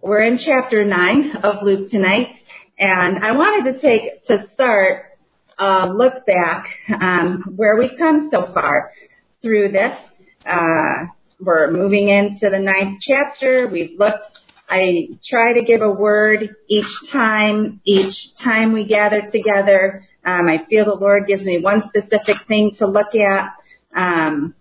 We're in chapter 9 of Luke tonight, and I wanted to start a look back where we've come so far through this. We're moving into the 9th chapter. I try to give a word each time we gather together. I feel the Lord gives me one specific thing to look at. And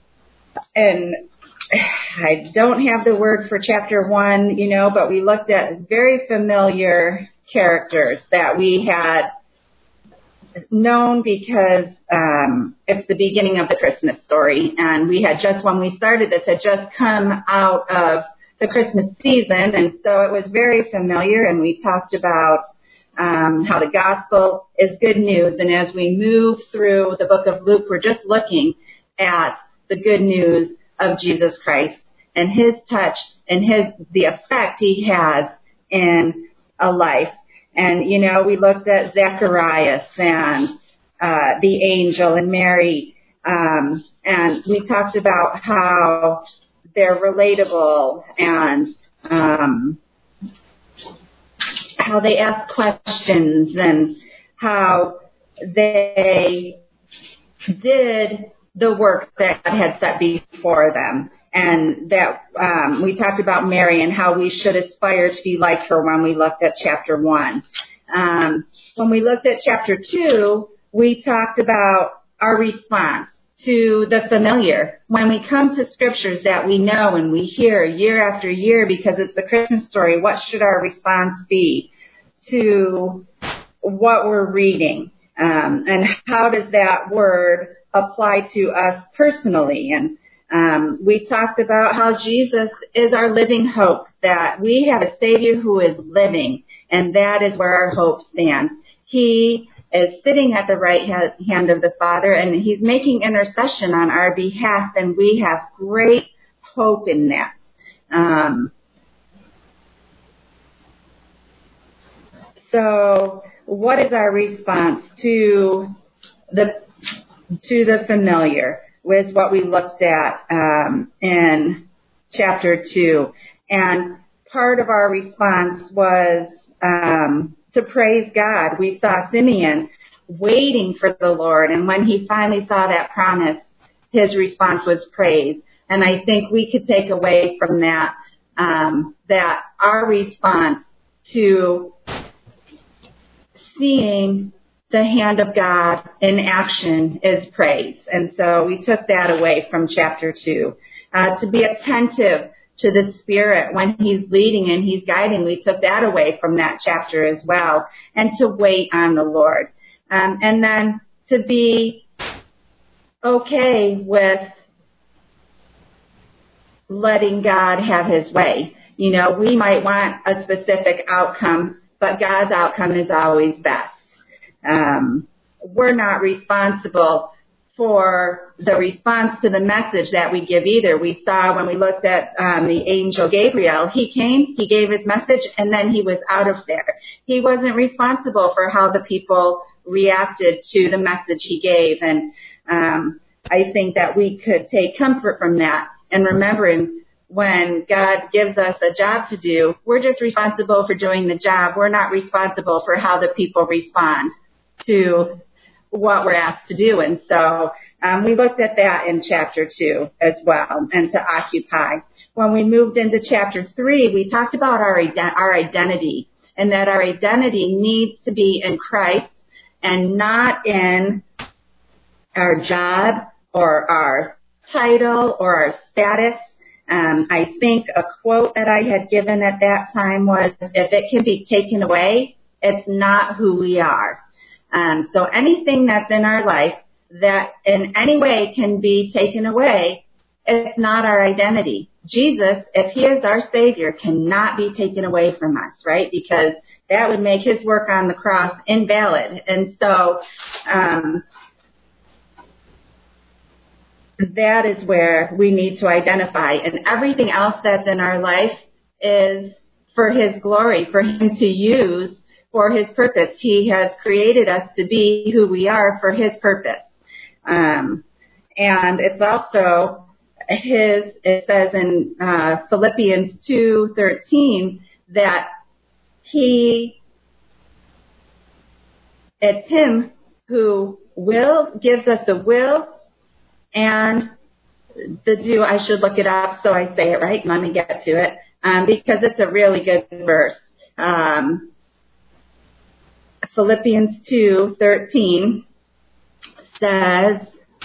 I don't have the word for chapter 1, but we looked at very familiar characters that we had known because it's the beginning of the Christmas story. And we had when we started this, had just come out of the Christmas season. And so it was very familiar. And we talked about how the gospel is good news. And as we move through the book of Luke, we're just looking at the good news of Jesus Christ and his touch and the effect he has in a life. And, we looked at Zacharias and the angel and Mary, and we talked about how they're relatable and how they ask questions and how they did the work that God had set before them. And that we talked about Mary and how we should aspire to be like her when we looked at chapter 1. When we looked at chapter 2, we talked about our response to the familiar. When we come to scriptures that we know and we hear year after year because it's the Christmas story, what should our response be to what we're reading? And how does that word apply to us personally? And we talked about how Jesus is our living hope, that we have a Savior who is living, and that is where our hope stands. He is sitting at the right hand of the Father, and he's making intercession on our behalf, and we have great hope in that. So what is our response to the familiar? Was what we looked at in chapter 2. And part of our response was to praise God. We saw Simeon waiting for the Lord, and when he finally saw that promise, his response was praise. And I think we could take away from that that our response to seeing the hand of God in action is praise. And so we took that away from chapter 2. To be attentive to the Spirit when he's leading and he's guiding, we took that away from that chapter as well. And to wait on the Lord. And then to be okay with letting God have his way. We might want a specific outcome, but God's outcome is always best. We're not responsible for the response to the message that we give either. We saw when we looked at the angel Gabriel, he came, he gave his message, and then he was out of there. He wasn't responsible for how the people reacted to the message he gave. And I think that we could take comfort from that and remembering when God gives us a job to do, we're just responsible for doing the job. We're not responsible for how the people respond to what we're asked to do. And so we looked at that in chapter 2 as well, and to occupy. When we moved into chapter 3, we talked about our identity, and that our identity needs to be in Christ and not in our job or our title or our status. I think a quote that I had given at that time was, if it can be taken away, it's not who we are. So anything that's in our life that in any way can be taken away, it's not our identity. Jesus, if he is our Savior, cannot be taken away from us, right? Because that would make his work on the cross invalid. And so that is where we need to identify. And everything else that's in our life is for his glory, for him to use for his purpose. He has created us to be who we are for his purpose. And it's also it says in Philippians 2:13 that it's him who gives us the will and the do. I should look it up so I say it right. Let me get to it, because it's a really good verse. Philippians 2:13 says,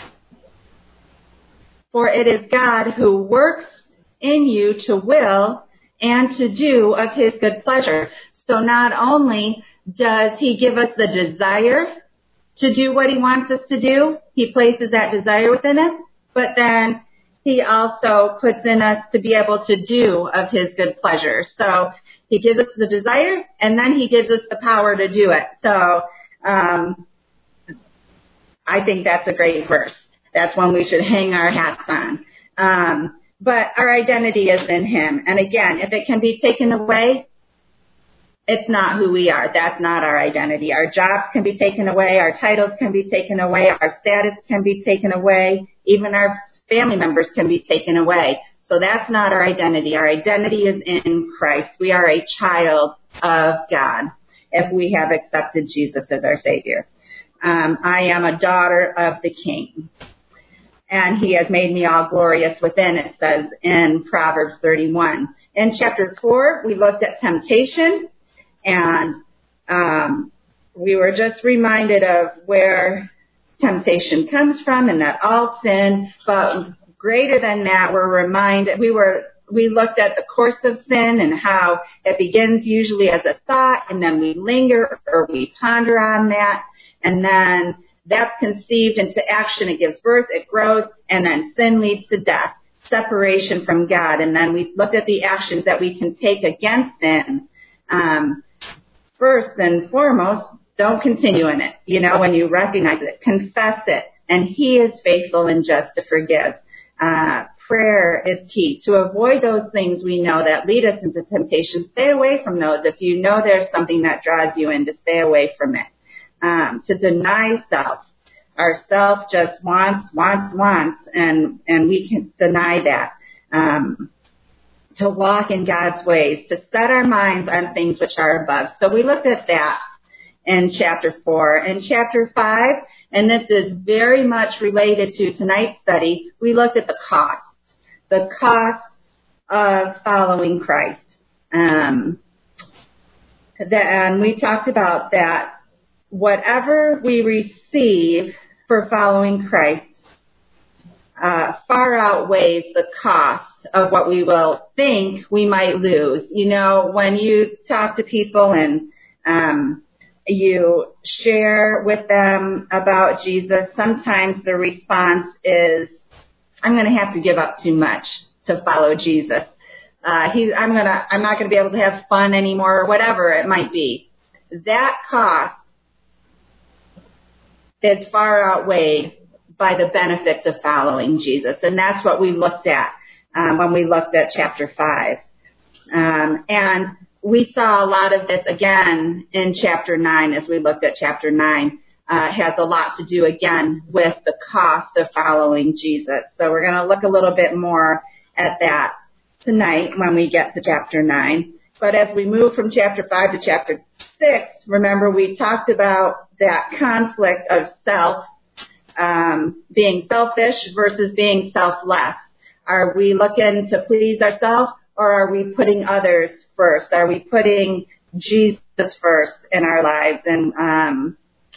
"For it is God who works in you to will and to do of his good pleasure." So not only does he give us the desire to do what he wants us to do, he places that desire within us, but then he also puts in us to be able to do of his good pleasure. So he gives us the desire, and then he gives us the power to do it. So I think that's a great verse. That's one we should hang our hats on. But our identity is in him. And again, if it can be taken away, it's not who we are. That's not our identity. Our jobs can be taken away. Our titles can be taken away. Our status can be taken away. Even our family members can be taken away. So that's not our identity. Our identity is in Christ. We are a child of God if we have accepted Jesus as our Savior. I am a daughter of the King, and he has made me all glorious within, it says in Proverbs 31. In chapter 4, we looked at temptation, and we were just reminded of where temptation comes from and that all sin, but greater than that, we looked at the course of sin and how it begins usually as a thought, and then we linger or we ponder on that, and then that's conceived into action. It gives birth, it grows, and then sin leads to death, separation from God. And then we looked at the actions that we can take against sin. First and foremost, don't continue in it. When you recognize it, confess it, and he is faithful and just to forgive. Prayer is key. To avoid those things we know that lead us into temptation, stay away from those. If you know there's something that draws you in, to stay away from it. To deny self. Our self just wants, and we can deny that. To walk in God's ways, to set our minds on things which are above. So we looked at that in chapter 4. In chapter 5, and this is very much related to tonight's study, we looked at the cost of following Christ. And we talked about that whatever we receive for following Christ far outweighs the cost of what we will think we might lose. When you talk to people and you share with them about Jesus, sometimes the response is, I'm going to have to give up too much to follow Jesus. I'm not going to be able to have fun anymore, or whatever it might be. That cost is far outweighed by the benefits of following Jesus. And that's what we looked at when we looked at chapter 5. And we saw a lot of this again in chapter 9 as we looked at chapter 9. Has a lot to do again with the cost of following Jesus. So we're going to look a little bit more at that tonight when we get to chapter 9. But as we move from chapter 5 to chapter 6, remember we talked about that conflict of self, being selfish versus being selfless. Are we looking to please ourselves, or are we putting others first? Are we putting Jesus first in our lives? And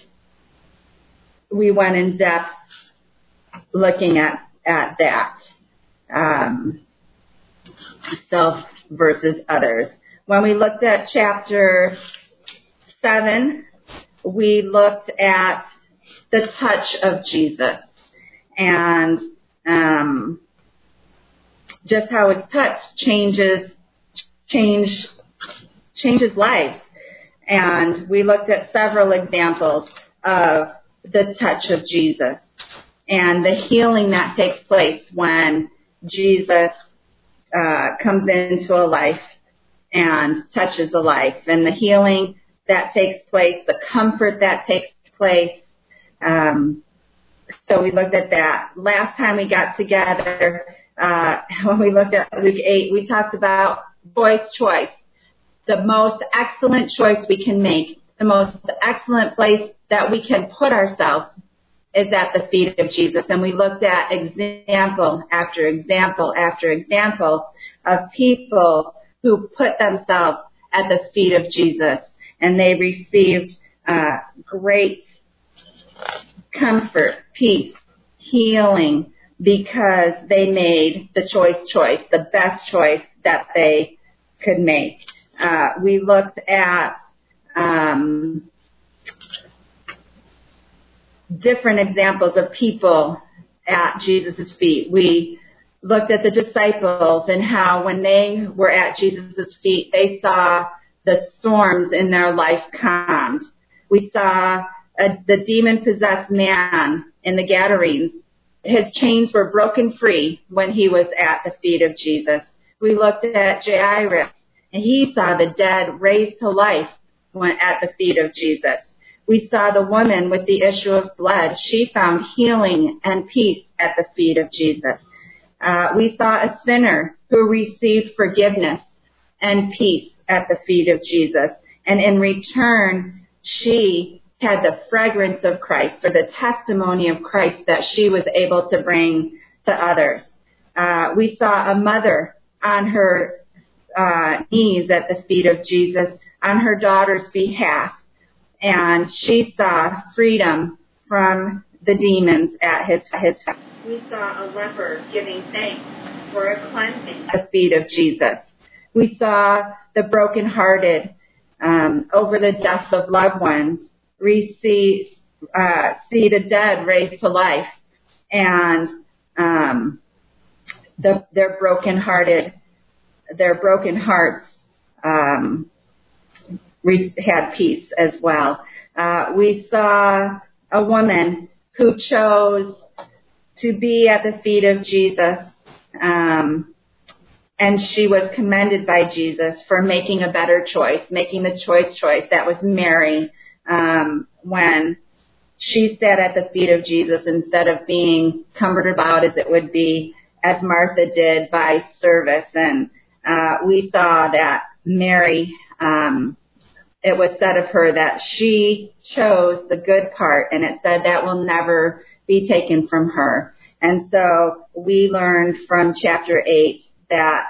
we went in depth looking at that. Self versus others. When we looked at chapter 7, we looked at the touch of Jesus and just how his touch changes lives. And we looked at several examples of the touch of Jesus and the healing that takes place when Jesus comes into a life and touches a life, and the healing that takes place, the comfort that takes place. So we looked at that. Last time we got together, when we looked at Luke 8, we talked about boy's choice. the most excellent choice we can make, the most excellent place that we can put ourselves is at the feet of Jesus. And we looked at example after example after example of people who put themselves at the feet of Jesus, and they received great comfort, peace, healing, because they made the choice, the best choice that they could make. We looked at different examples of people at Jesus' feet. We looked at the disciples and how when they were at Jesus' feet, they saw the storms in their life calmed. We saw the demon-possessed man in the Gadarenes. His chains were broken free when he was at the feet of Jesus. We looked at Jairus, and he saw the dead raised to life when at the feet of Jesus. We saw the woman with the issue of blood. She found healing and peace at the feet of Jesus. We saw a sinner who received forgiveness and peace at the feet of Jesus. And in return, she had the fragrance of Christ, or the testimony of Christ that she was able to bring to others. We saw a mother on her knees at the feet of Jesus on her daughter's behalf. And she saw freedom from the demons at his feet. We saw a leper giving thanks for a cleansing at the feet of Jesus. We saw the brokenhearted over the death of loved ones see the dead raised to life, and their broken hearts had peace as well. We saw a woman who chose to be at the feet of Jesus, and she was commended by Jesus for making a better choice, making the choice. That was Mary, when she sat at the feet of Jesus instead of being cumbered about as it would be as Martha did by service. And we saw that Mary, it was said of her that she chose the good part, and it said that will never be taken from her. And so we learned from chapter 8 that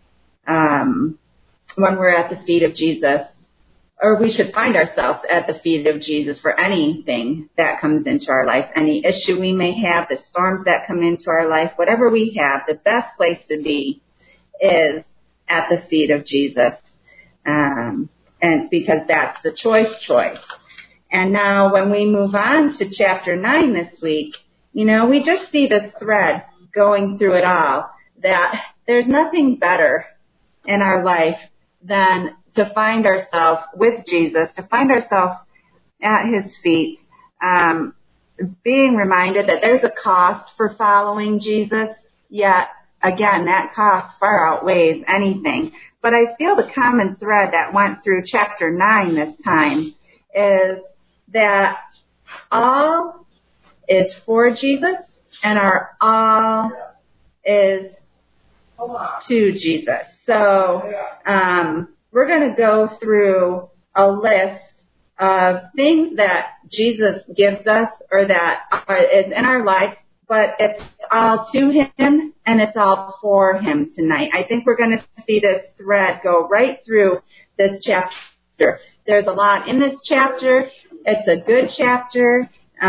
when we're at the feet of Jesus, or we should find ourselves at the feet of Jesus for anything that comes into our life, any issue we may have, the storms that come into our life, whatever we have, the best place to be is at the feet of Jesus. And because that's the choice. And now when we move on to chapter 9 this week, we just see this thread going through it all, that there's nothing better in our life than to find ourselves with Jesus, to find ourselves at his feet, being reminded that there's a cost for following Jesus, yet again, that cost far outweighs anything. But I feel the common thread that went through chapter 9 this time is that all is for Jesus and our all is to Jesus. So we're going to go through a list of things that Jesus gives us or that is in our life, but it's all to him and it's all for him tonight. I think we're going to see this thread go right through this chapter. There's a lot in this chapter. It's a good chapter.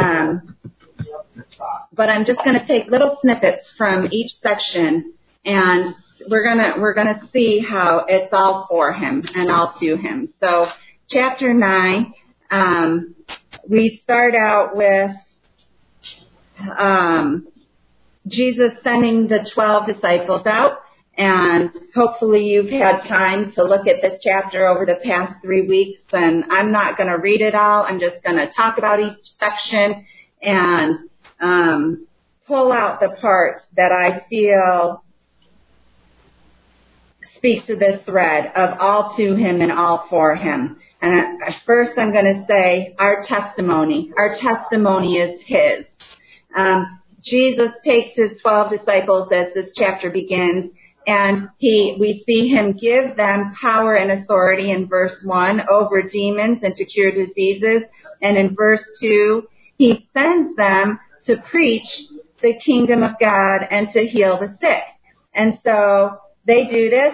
But I'm just going to take little snippets from each section, and we're gonna see how it's all for him and all to him. So chapter 9, we start out with Jesus sending the 12 disciples out, and hopefully you've had time to look at this chapter over the past 3 weeks, and I'm not going to read it all. I'm just going to talk about each section and pull out the part that I feel speaks to this thread of all to him and all for him. And first I'm going to say our testimony. Our testimony is his. Jesus takes his 12 disciples as this chapter begins, And we see him give them power and authority in verse 1 over demons and to cure diseases. And in verse 2, he sends them to preach the kingdom of God and to heal the sick. And so they do this.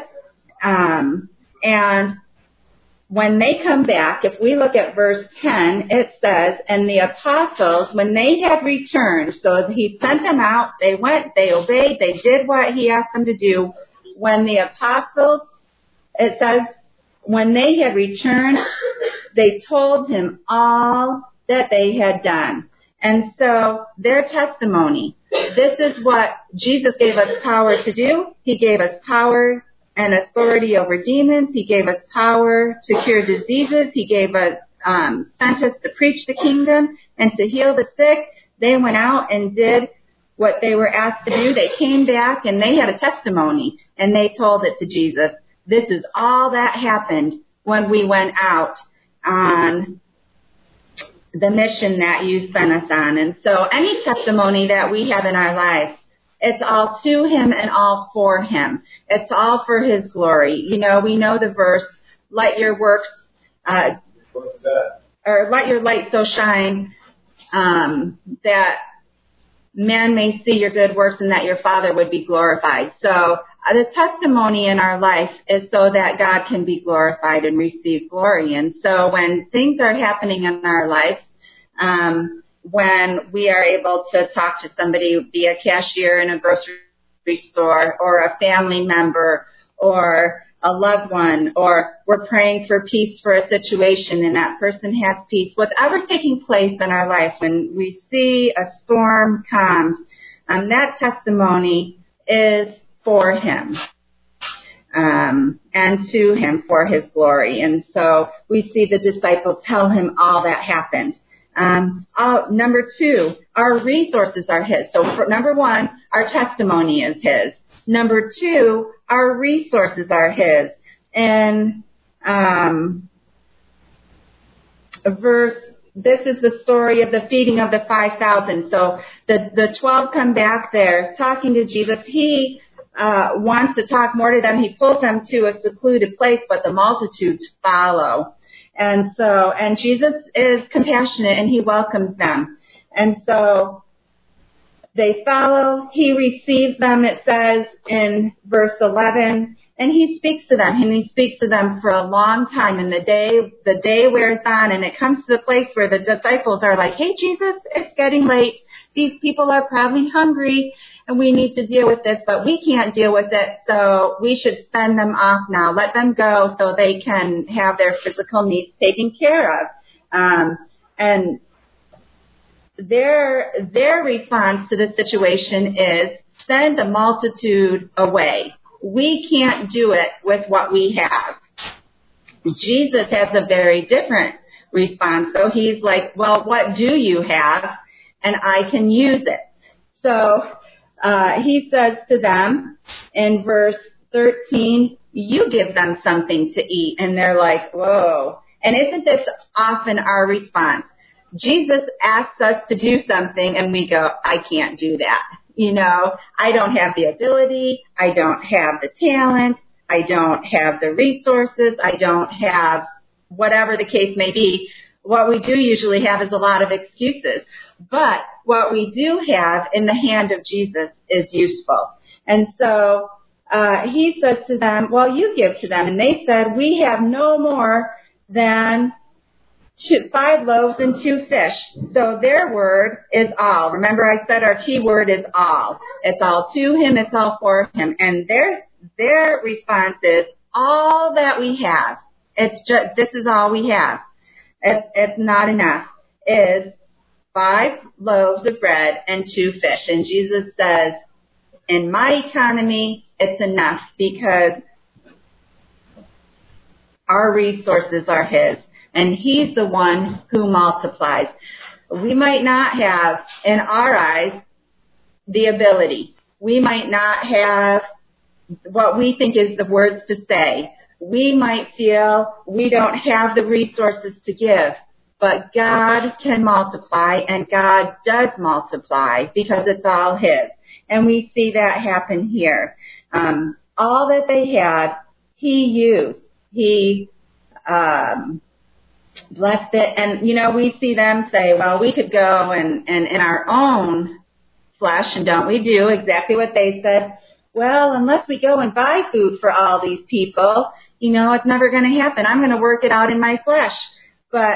And when they come back, if we look at verse 10, it says, and the apostles, when they had returned, so he sent them out, they went, they obeyed, they did what he asked them to do. When the apostles, it says, when they had returned, they told him all that they had done. And so their testimony, this is what Jesus gave us power to do. He gave us power and authority over demons. He gave us power to cure diseases. He gave us, sent us to preach the kingdom and to heal the sick. They went out and did what they were asked to do. They came back and they had a testimony and they told it to Jesus. This is all that happened when we went out on the mission that you sent us on. And so any testimony that we have in our lives, it's all to him and all for him. It's all for his glory. You know, we know the verse, let your works, or let your light so shine, that man may see your good works and that your Father would be glorified. So the testimony in our life is so that God can be glorified and receive glory. And so when things are happening in our lives, when we are able to talk to somebody, be a cashier in a grocery store or a family member or a loved one, or we're praying for peace for a situation and that person has peace, whatever taking place in our lives, when we see a storm comes, that testimony is for him. And to him for his glory. And so we see the disciples tell him all that happened. Number 2, our resources are his. So number 1, our testimony is his. Number 2, our resources are his. And this is the story of the feeding of the 5,000. So the 12 come back there talking to Jesus. He wants to talk more to them. He pulls them to a secluded place, but the multitudes follow. And Jesus is compassionate and he welcomes them. And so they follow. He receives them, it says in verse 11, and he speaks to them, and he speaks to them for a long time. And the day wears on, and it comes to the place where the disciples are like, hey, Jesus, it's getting late. These people are probably hungry, and we need to deal with this, but we can't deal with it, so we should send them off now. Let them go so they can have their physical needs taken care of. And their response to the situation is send the multitude away. We can't do it with what we have. Jesus has a very different response, though. He's like, well, what do you have? And I can use it. So he says to them in verse 13, you give them something to eat. And they're like, whoa. And isn't this often our response? Jesus asks us to do something and we go, I can't do that. You know, I don't have the ability. I don't have the talent. I don't have the resources. I don't have whatever the case may be. What we do usually have is a lot of excuses. But what we do have in the hand of Jesus is useful. And so he says to them, well, you give to them. And they said, we have no more than 5 loaves and 2 fish. So their word is all. Remember I said our key word is all. It's all to him. It's all for him. And their response is all that we have. It's just, this is all we have. It's not enough. Is 5 loaves of bread and 2 fish. And Jesus says, in my economy, it's enough because our resources are his. And he's the one who multiplies. We might not have, in our eyes, the ability. We might not have what we think is the words to say. We might feel we don't have the resources to give. But God can multiply, and God does multiply because it's all his. And we see that happen here. all that they had, he used. He blessed it. And, we see them say, well, we could go and in our own flesh, and don't we do exactly what they said? Well, unless we go and buy food for all these people, it's never going to happen. I'm going to work it out in my flesh. But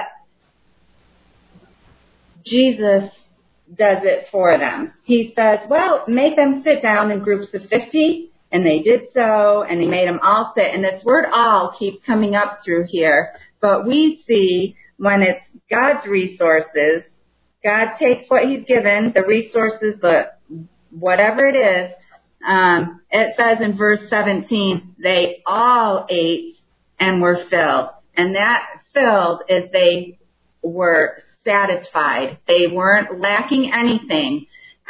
Jesus does it for them. He says, well, make them sit down in groups of 50, and they did so, and he made them all sit. And this word all keeps coming up through here. But we see when it's God's resources, God takes what he's given, the resources, whatever it is. It says in verse 17, they all ate and were filled. And that filled is they were satisfied. They weren't lacking anything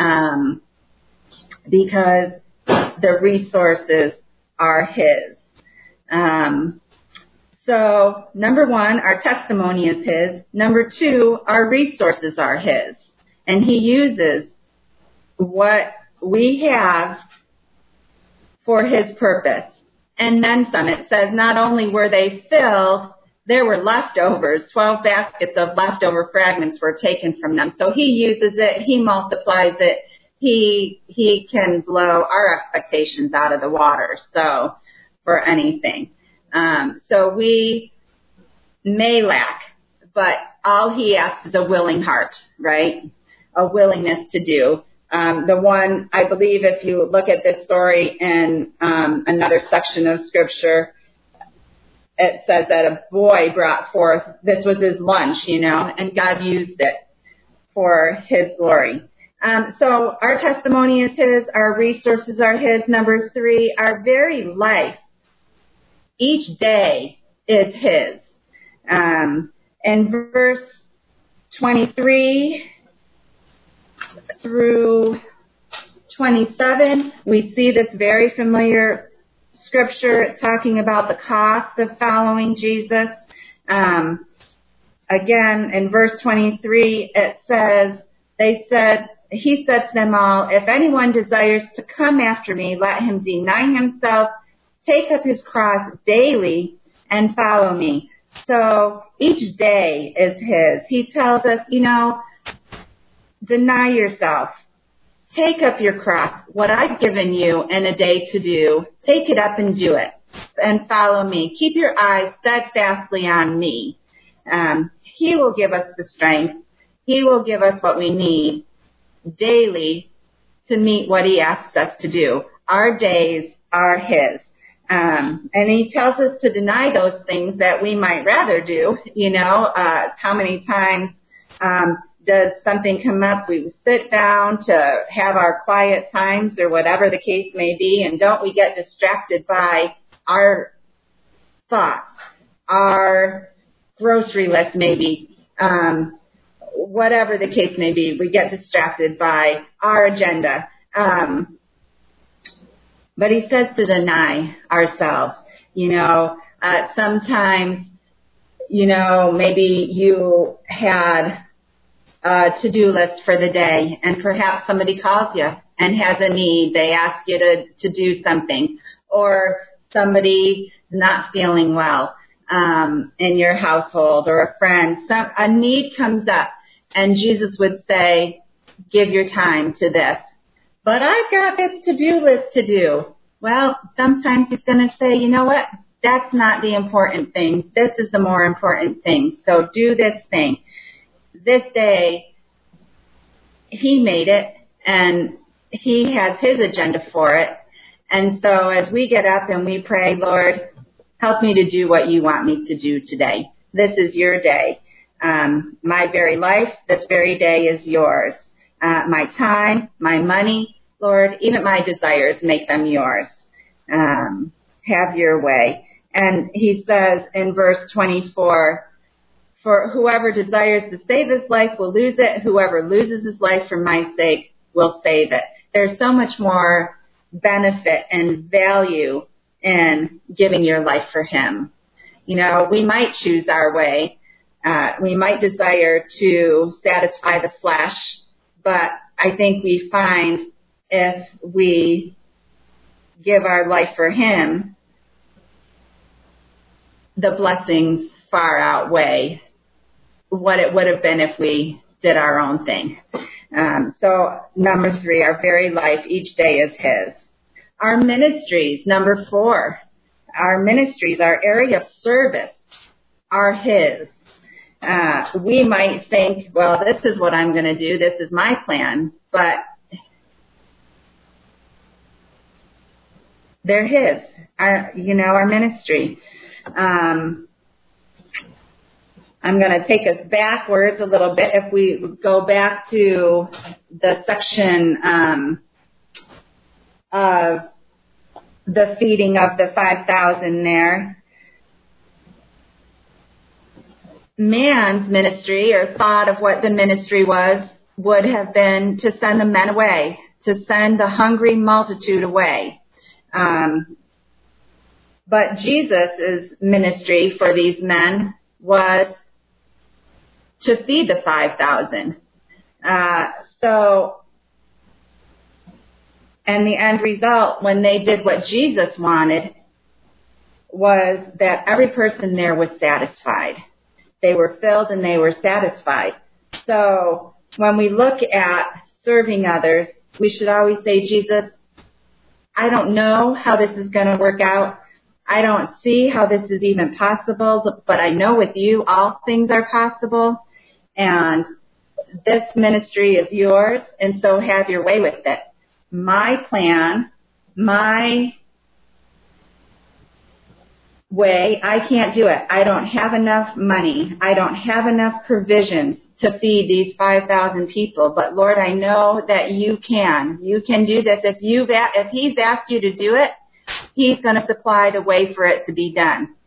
because the resources are his. So, number one, our testimony is his. Number two, our resources are his. And he uses what we have for his purpose. And then some. It says not only were they filled, there were leftovers. 12 baskets of leftover fragments were taken from them. So he uses it. He multiplies it. He can blow our expectations out of the water. So, for anything. So we may lack, but all he asks is a willing heart, right? A willingness to do. The one, I believe if you look at this story in another section of Scripture, it says that a boy brought forth, this was his lunch, and God used it for his glory. So our testimony is his, our resources are his. Number three, our very life, each day is his. In verse 23 through 27, we see this very familiar scripture talking about the cost of following Jesus. Again, in verse 23, it says, he said to them all, if anyone desires to come after me, let him deny himself, take up his cross daily, and follow me. So each day is his. He tells us, deny yourself. Take up your cross. What I've given you in a day to do, take it up and do it. And follow me. Keep your eyes steadfastly on me. He will give us the strength. He will give us what we need daily to meet what he asks us to do. Our days are his. And he tells us to deny those things that we might rather do. How many times does something come up? We sit down to have our quiet times or whatever the case may be, and don't we get distracted by our thoughts, our grocery list maybe, whatever the case may be. We get distracted by our agenda. But he says to deny ourselves. Sometimes, maybe you had a to-do list for the day, and perhaps somebody calls you and has a need. They ask you to do something, or somebody's not feeling well in your household, or a friend. A need comes up, and Jesus would say, give your time to this. But I've got this to-do list to do. Well, sometimes he's going to say, you know what? That's not the important thing. This is the more important thing. So do this thing. This day, he made it, and he has his agenda for it. And so as we get up and we pray, Lord, help me to do what you want me to do today. This is your day. My very life, this very day is yours. My time, my money, Lord, even my desires, make them yours. Have your way. And he says in verse 24, for whoever desires to save his life will lose it. Whoever loses his life for my sake will save it. There's so much more benefit and value in giving your life for him. We might choose our way. We might desire to satisfy the flesh, but I think we find if we give our life for him, the blessings far outweigh what it would have been if we did our own thing. So number 3, our very life each day is his. Our ministries, number 4, our ministries, our area of service are his. We might think, well, this is what I'm going to do. This is my plan. But they're his, our ministry. I'm going to take us backwards a little bit. If we go back to the section of the feeding of the 5,000 there, man's ministry or thought of what the ministry was would have been to send the men away, to send the hungry multitude away. But Jesus' ministry for these men was to feed the 5,000. And the end result, when they did what Jesus wanted, was that every person there was satisfied. They were filled and they were satisfied. So when we look at serving others, we should always say, Jesus, I don't know how this is going to work out. I don't see how this is even possible, but I know with you all things are possible. And this ministry is yours, and so have your way with it. My plan, my way, I can't do it. I don't have enough money. I don't have enough provisions to feed these 5,000 people. But Lord, I know that you can. You can do this. If he's asked you to do it, he's going to supply the way for it to be done.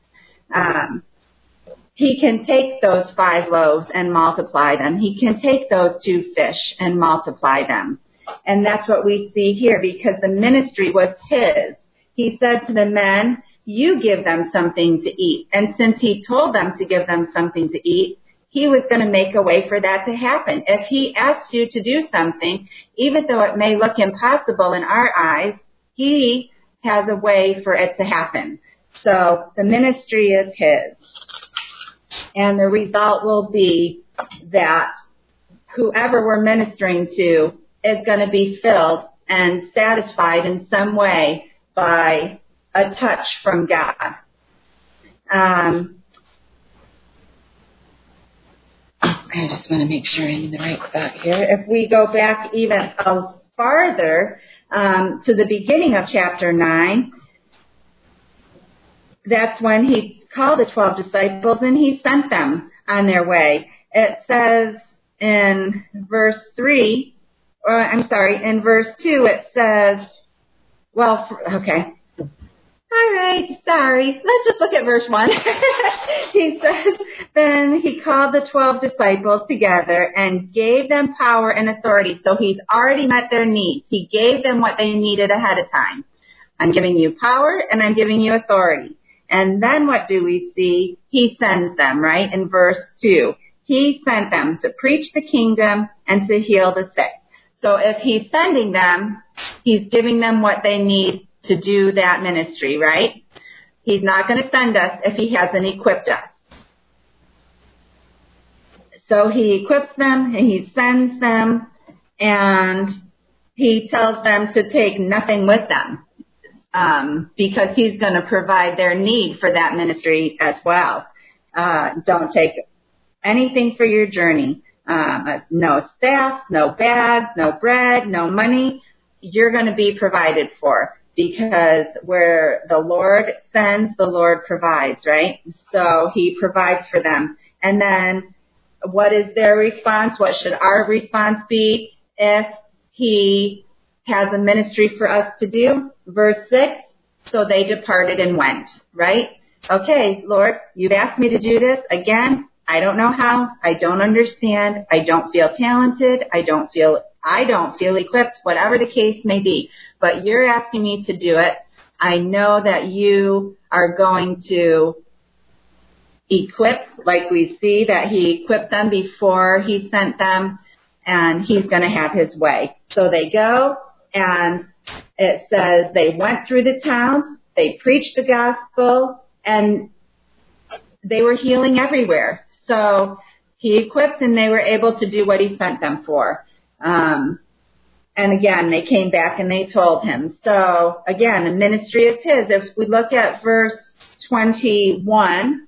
He can take those 5 loaves and multiply them. He can take those 2 fish and multiply them. And that's what we see here, because the ministry was his. He said to the men, you give them something to eat. And since he told them to give them something to eat, he was going to make a way for that to happen. If he asks you to do something, even though it may look impossible in our eyes, he has a way for it to happen. So the ministry is his. And the result will be that whoever we're ministering to is going to be filled and satisfied in some way by a touch from God. I just want to make sure I'm in the right spot here. If we go back even farther to the beginning of chapter 9, that's when he called the 12 disciples and he sent them on their way. It says in verse 2, it says, all right, sorry. Let's just look at verse 1. He says, then he called the 12 disciples together and gave them power and authority. So he's already met their needs. He gave them what they needed ahead of time. I'm giving you power and I'm giving you authority. And then what do we see? He sends them, right? In verse 2. He sent them to preach the kingdom and to heal the sick. So if he's sending them, he's giving them what they need to do that ministry, right? He's not going to send us if he hasn't equipped us. So he equips them and he sends them and he tells them to take nothing with them because he's going to provide their need for that ministry as well. Don't take anything for your journey. No staffs, no bags, no bread, no money. You're going to be provided for. Because where the Lord sends, the Lord provides, right? So he provides for them. And then what is their response? What should our response be if he has a ministry for us to do? Verse 6, so they departed and went, right? Okay, Lord, you've asked me to do this again. I don't know how. I don't understand. I don't feel talented. I don't feel equipped, whatever the case may be. But you're asking me to do it. I know that you are going to equip, like we see that he equipped them before he sent them, and he's going to have his way. So they go, and it says they went through the towns, they preached the gospel, and they were healing everywhere. So he equipped and they were able to do what he sent them for. And again, they came back and they told him. So again, the ministry is his. If we look at verse 21,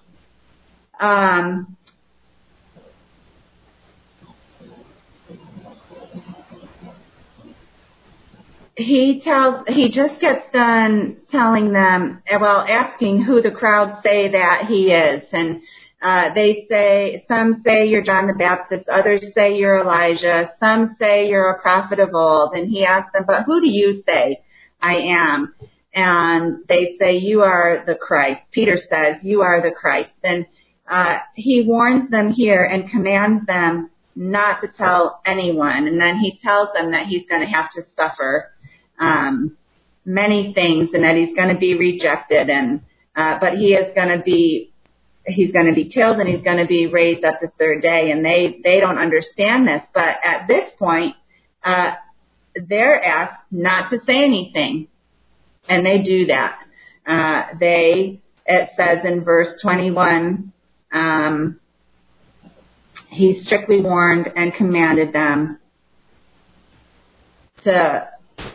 he just gets done telling them, well, asking who the crowd say that he is. And some say you're John the Baptist, others say you're Elijah, some say you're a prophet of old. And he asks them, but who do you say I am? And they say, you are the Christ. Peter says, you are the Christ. And he warns them here and commands them not to tell anyone. And then he tells them that he's going to have to suffer many things and that he's going to be rejected. And but he's going to be killed and he's going to be raised up the third day. And they don't understand this. But at this point, they're asked not to say anything. And they do that. It says in verse 21, he strictly warned and commanded them to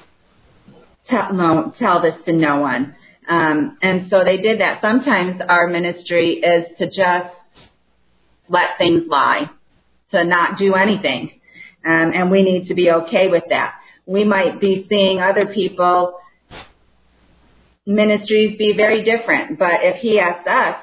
tell this to no one. And so they did that. Sometimes our ministry is to just let things lie, to not do anything. And we need to be okay with that. We might be seeing other people ministries be very different, but if he asks us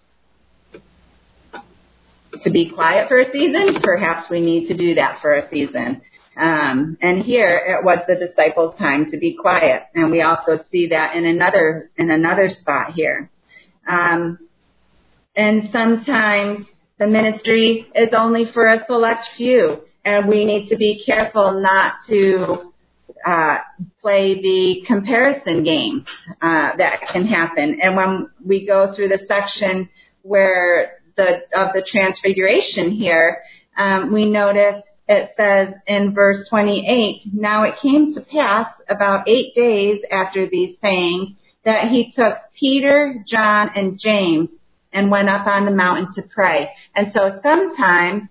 to be quiet for a season, perhaps we need to do that for a season. And here it was the disciples' time to be quiet, and we also see that in another spot here. And sometimes the ministry is only for a select few, and we need to be careful not to play the comparison game that can happen. And when we go through the section where of the transfiguration here, we notice it says in verse 28, now it came to pass about 8 days after these sayings that he took Peter, John, and James and went up on the mountain to pray. And so sometimes,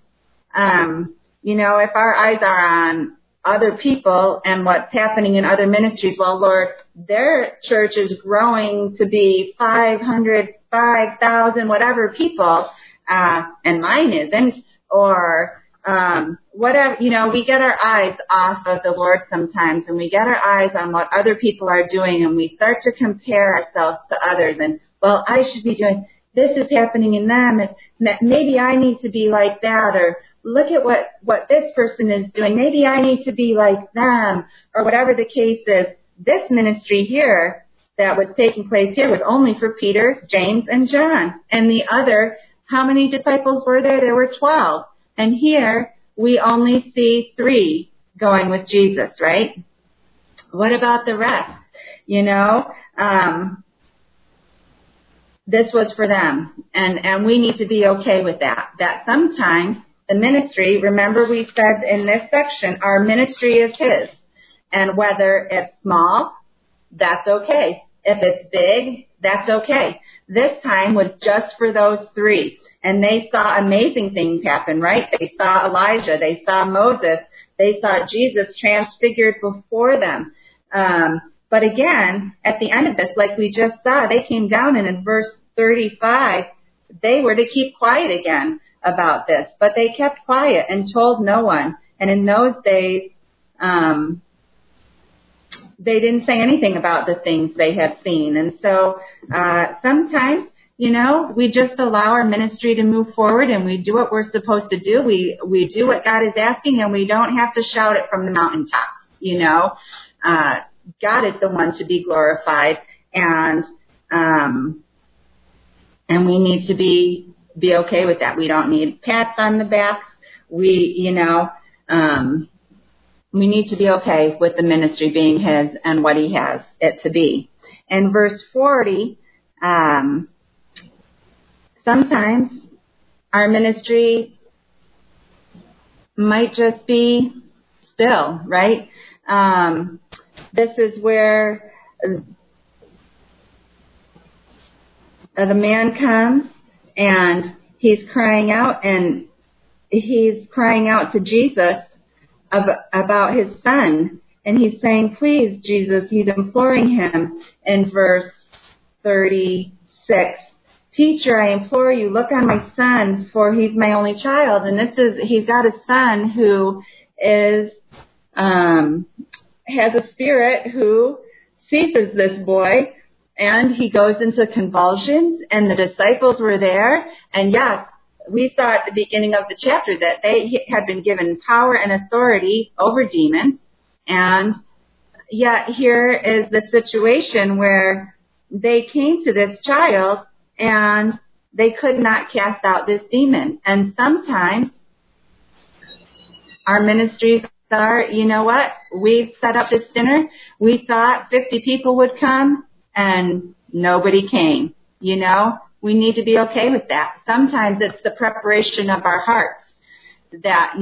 if our eyes are on other people and what's happening in other ministries, well, Lord, their church is growing to be 500, 5,000, whatever people, and mine isn't, or whatever, we get our eyes off of the Lord sometimes, and we get our eyes on what other people are doing, and we start to compare ourselves to others, and, well, I should be doing, this is happening in them, and maybe I need to be like that, or look at what this person is doing, maybe I need to be like them, or whatever the case is. This ministry here that was taking place here was only for Peter, James, and John. And the other, how many disciples were there? There were 12. And here we only see 3 going with Jesus, right? What about the rest? This was for them. And we need to be okay with that. That sometimes the ministry, remember we said in this section, our ministry is his. And whether it's small, that's okay. If it's big, that's okay. This time was just for those 3. And they saw amazing things happen, right? They saw Elijah. They saw Moses. They saw Jesus transfigured before them. But again, at the end of this, like we just saw, they came down and in verse 35, they were to keep quiet again about this. But they kept quiet and told no one. And in those days, they didn't say anything about the things they had seen. And so sometimes, we just allow our ministry to move forward and we do what we're supposed to do. We do what God is asking and we don't have to shout it from the mountaintops, God is the one to be glorified and we need to be okay with that. We don't need pats on the backs. We need to be okay with the ministry being his and what he has it to be. In verse 40, sometimes our ministry might just be still, right? this is where the man comes and he's crying out to Jesus about his son. And he's saying, please, Jesus, he's imploring him in verse 36. Teacher, I implore you, look on my son, for he's my only child. And he's got a son who has a spirit who seizes this boy, and he goes into convulsions, and the disciples were there. And yes, we saw at the beginning of the chapter that they had been given power and authority over demons. And yet here is the situation where they came to this child and they could not cast out this demon. And sometimes our ministries are, you know what, we've set up this dinner. We thought 50 people would come and nobody came. You know, we need to be okay with that. Sometimes it's the preparation of our hearts that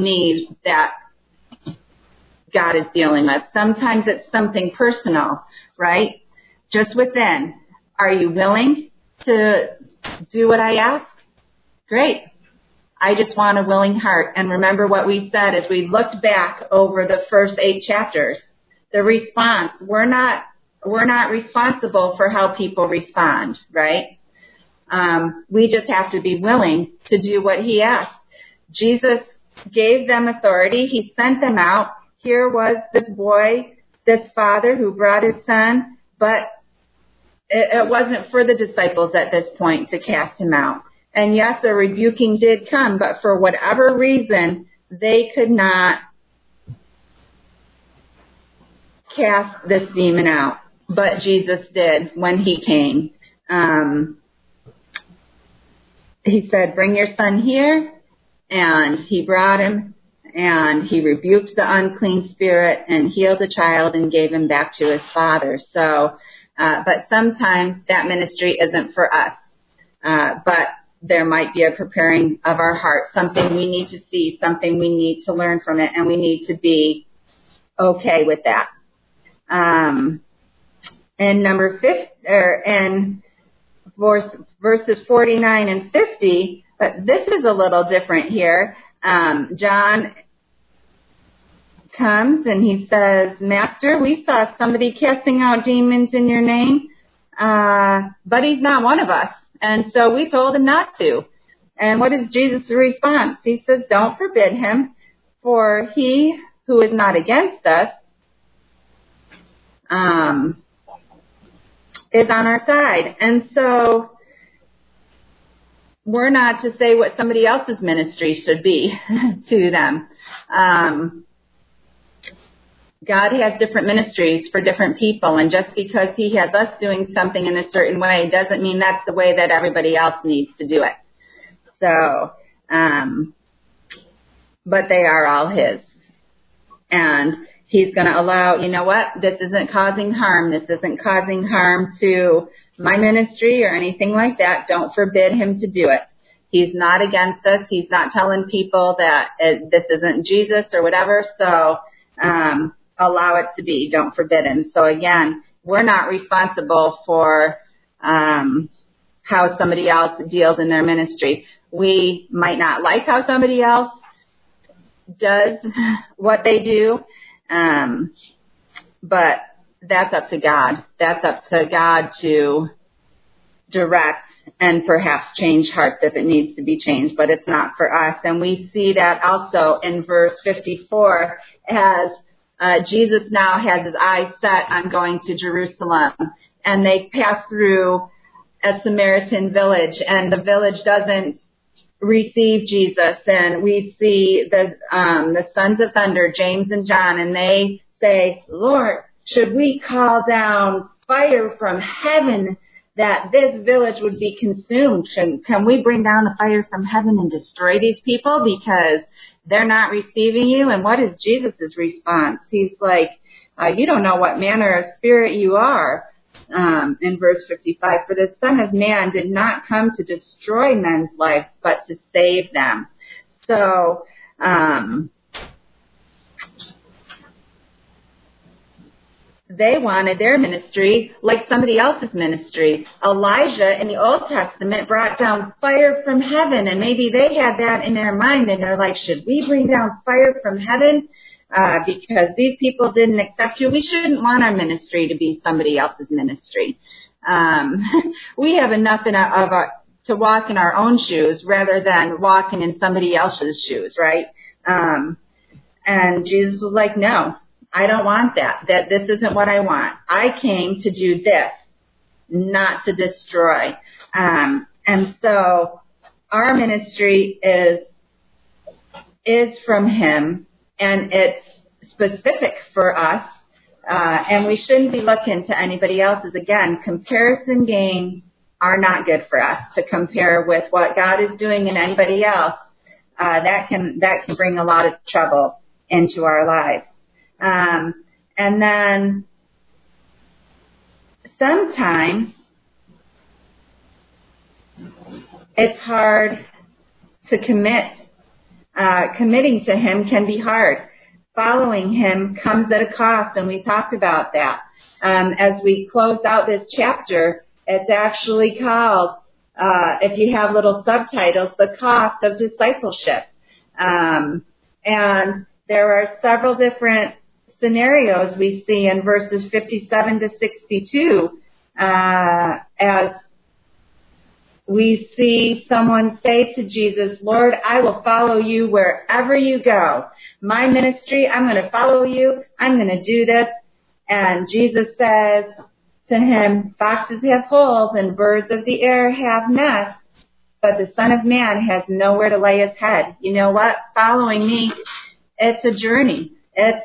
God is dealing with. Sometimes it's something personal, right? Just within. Are you willing to do what I ask? Great. I just want a willing heart. And remember what we said as we looked back over the first 8 chapters. The response. We're not responsible for how people respond, right? We just have to be willing to do what he asked. Jesus gave them authority. He sent them out. Here was this boy, this father who brought his son, but it wasn't for the disciples at this point to cast him out. And yes, a rebuking did come, but for whatever reason, they could not cast this demon out. But Jesus did when he came. He said, bring your son here. And he brought him. And he rebuked the unclean spirit and healed the child and gave him back to his father. So, but sometimes that ministry isn't for us. But there might be a preparing of our heart, something we need to see, something we need to learn from it, and we need to be okay with that. And verses 49 and 50, but this is a little different here. John comes and he says, Master, we saw somebody casting out demons in your name, but he's not one of us. And so we told him not to. And what is Jesus' response? He says, don't forbid him, for he who is not against us is on our side. And so we're not to say what somebody else's ministry should be to them. God has different ministries for different people, and just because he has us doing something in a certain way doesn't mean that's the way that everybody else needs to do it. So, but they are all his. And he's going to allow, you know what, this isn't causing harm. This isn't causing harm to my ministry or anything like that. Don't forbid him to do it. He's not against us. He's not telling people that this isn't Jesus or whatever. So, allow it to be. Don't forbid him. So again, we're not responsible for how somebody else deals in their ministry. We might not like how somebody else does what they do, but that's up to God. That's up to God to direct and perhaps change hearts if it needs to be changed, but it's not for us. And we see that also in verse 54 as Jesus now has his eyes set on going to Jerusalem, and they pass through a Samaritan village, and the village doesn't receive Jesus. And we see the sons of thunder, James and John, and they say, Lord, should we call down fire from heaven that this village would be consumed? Can we bring down the fire from heaven and destroy these people because they're not receiving you? And what is Jesus' response? He's like, you don't know what manner of spirit you are. In verse 55, for the Son of Man did not come to destroy men's lives, but to save them. So, they wanted their ministry like somebody else's ministry. Elijah in the Old Testament brought down fire from heaven, and maybe they had that in their mind, and they're like, should we bring down fire from heaven? Because these people didn't accept you. We shouldn't want our ministry to be somebody else's ministry. We have enough to walk in our own shoes rather than walking in somebody else's shoes, right? And Jesus was like, no, I don't want that. This isn't what I want. I came to do this, not to destroy. And so our ministry is from him, and it's specific for us. And we shouldn't be looking to anybody else's. Again, comparison games are not good for us. To compare with what God is doing in anybody else, that can bring a lot of trouble into our lives. And then sometimes it's hard to commit. Committing to him can be hard. Following him comes at a cost, and we talked about that. As we close out this chapter, it's actually called, if you have little subtitles, The Cost of Discipleship. And there are several different scenarios we see in verses 57 to 62, as we see someone say to Jesus, Lord, I will follow you wherever you go. My ministry, I'm going to follow you. I'm going to do this. And Jesus says to him, foxes have holes and birds of the air have nests, but the Son of Man has nowhere to lay his head. You know what? Following me, it's a journey. It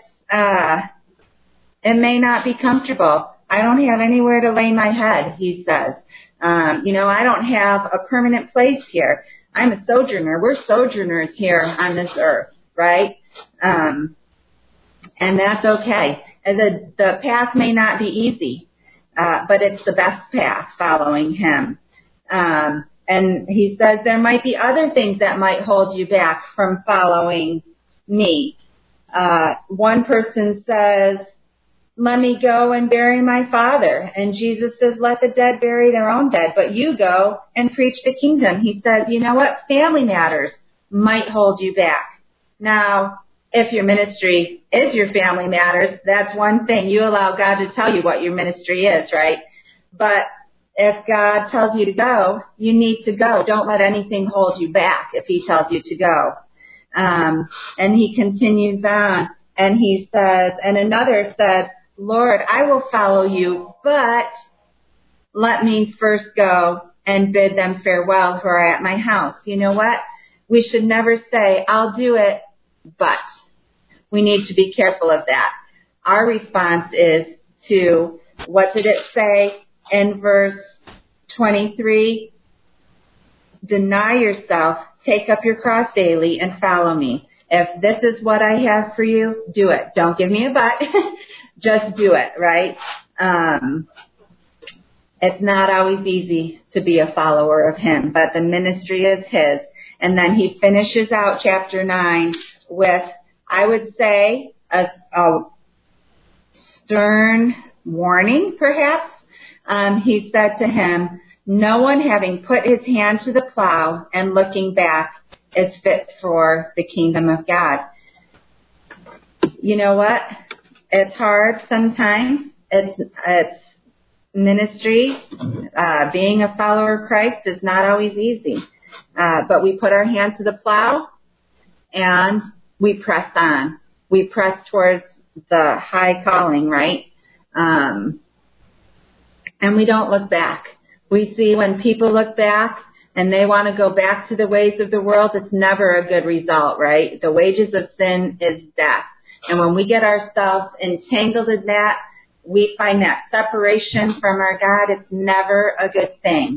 may not be comfortable. I don't have anywhere to lay my head, he says. I don't have a permanent place here. I'm a sojourner. We're sojourners here on this earth, right? And that's okay. The path may not be easy, but it's the best path, following him. And he says there might be other things that might hold you back from following me. One person says, let me go and bury my father. And Jesus says, let the dead bury their own dead, but you go and preach the kingdom. He says, you know what? Family matters might hold you back. Now, if your ministry is your family matters, that's one thing. You allow God to tell you what your ministry is, right? But if God tells you to go, you need to go. Don't let anything hold you back if he tells you to go. And he continues on, and he says, and another said, Lord, I will follow you, but let me first go and bid them farewell who are at my house. You know what? We should never say, I'll do it, but. We need to be careful of that. Our response is to, what did it say in verse 23? Deny yourself, take up your cross daily, and follow me. If this is what I have for you, do it. Don't give me a but. Just do it, right? It's not always easy to be a follower of him, but the ministry is his. And then he finishes out chapter 9 with, I would say, a stern warning, perhaps. He said to him, no one having put his hand to the plow and looking back is fit for the kingdom of God. You know what? It's hard sometimes. It's ministry. Being a follower of Christ is not always easy. But we put our hands to the plow and we press on. We press towards the high calling, right? And we don't look back. We see when people look back and they want to go back to the ways of the world, it's never a good result, right? The wages of sin is death. And when we get ourselves entangled in that, we find that separation from our God. It's never a good thing.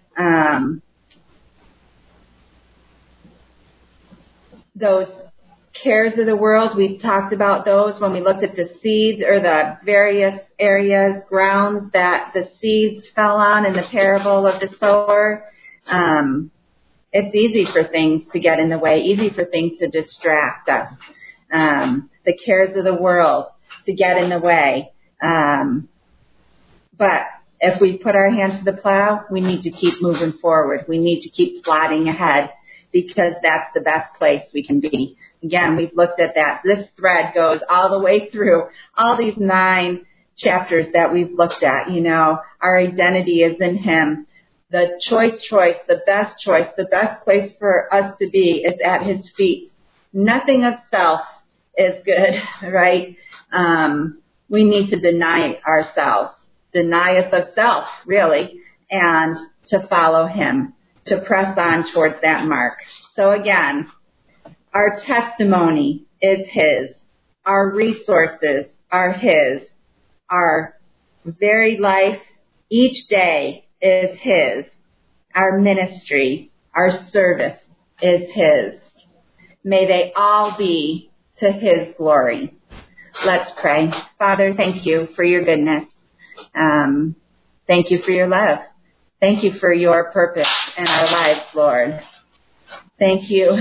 Those cares of the world, we talked about those when we looked at the seeds or the various areas, grounds that the seeds fell on in the parable of the sower. It's easy for things to get in the way, easy for things to distract us. The cares of the world to get in the way. But if we put our hands to the plow, we need to keep moving forward. We need to keep plodding ahead because that's the best place we can be. Again, we've looked at that. This thread goes all the way through all these 9 chapters that we've looked at. Our identity is in Him. The choice, the best place for us to be is at His feet. Nothing of self is good, right? We need to deny ourselves. Deny us of self, really, and to follow Him, to press on towards that mark. So again, our testimony is His. Our resources are His. Our very life, each day, is His. Our ministry, our service is His. May they all be to His glory. Let's pray. Father, thank you for your goodness. Thank you for your love. Thank you for your purpose in our lives, Lord. Thank you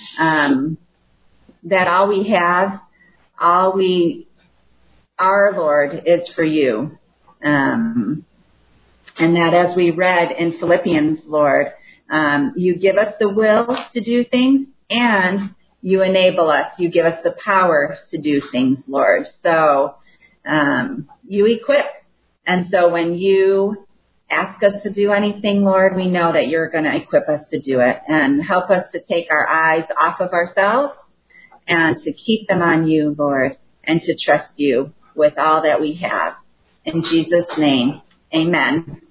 that all we have, our Lord, is for you. And that as we read in Philippians, Lord, you give us the will to do things and you enable us. You give us the power to do things, Lord. So you equip. And so when you ask us to do anything, Lord, we know that you're going to equip us to do it and help us to take our eyes off of ourselves and to keep them on you, Lord, and to trust you with all that we have. In Jesus' name, amen.